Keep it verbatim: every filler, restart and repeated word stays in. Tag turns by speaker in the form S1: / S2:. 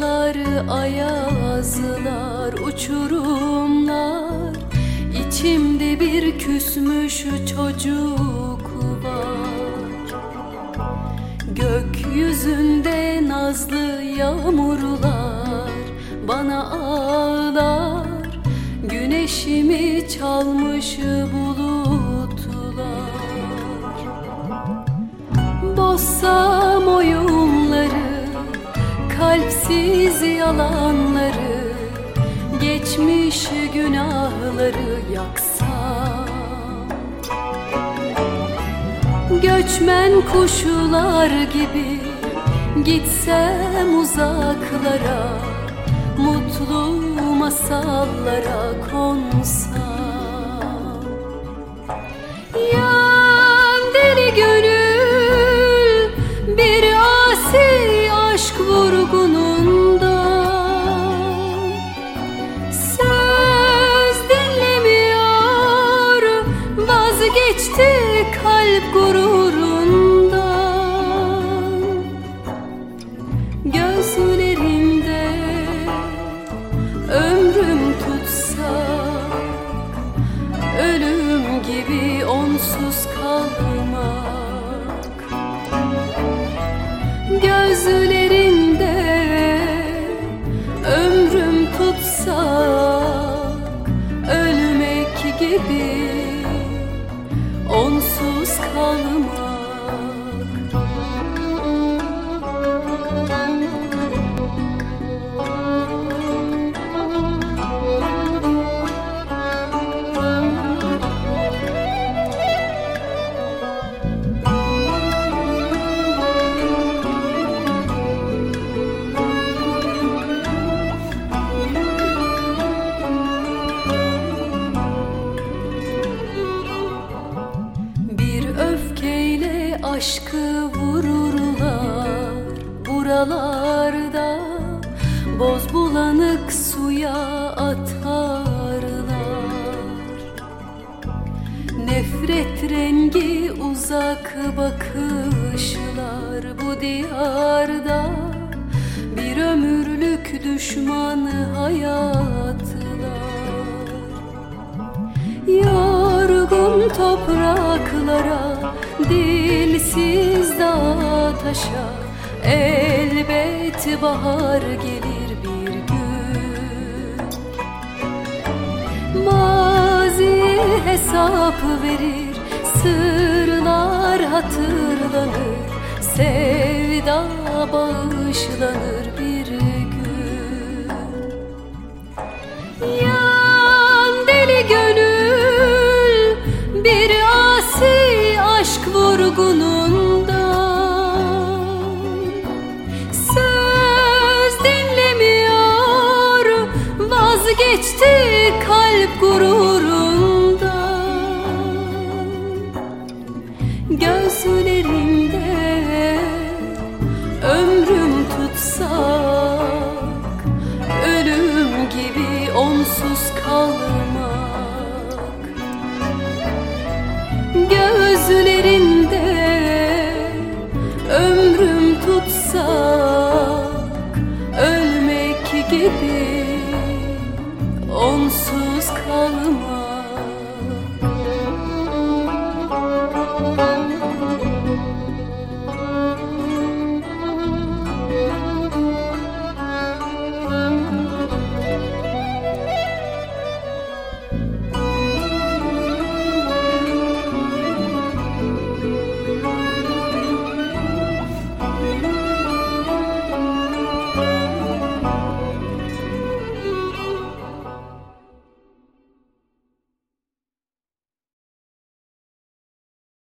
S1: Kışlar, ayazlar, uçurumlar, İçimde bir küsmüş çocuk var. Gökyüzünde nazlı yağmurlar bana ağlar, güneşimi çalmış bulutlar. Bozsam oyunları, kalpsiz yalanları, geçmiş günahları yaksam, göçmen kuşlar gibi gitsem uzaklara, mutlu masallara konsam. Yan deli gönül bir asi aşk vurgununda, söz dinlemiyor, vazgeçti kalp gururundan. Gözlerinde ömrüm tutsa, ölüm gibi onsuz kalmak. Gözlerinde ömrüm tutsa, ölmek gibi onsuz kalmak. Aşkı vururlar buralarda, boz bulanık suya atarlar. Nefret rengi uzak bakışlar bu diyarda, bir ömürlük düşmanı hayatlar. Yorgun topraklara, dilsiz dağa taşa, elbet bahar gelir bir gün. Mazi hesap verir, sırlar hatırlanır, sevda bağışlanır.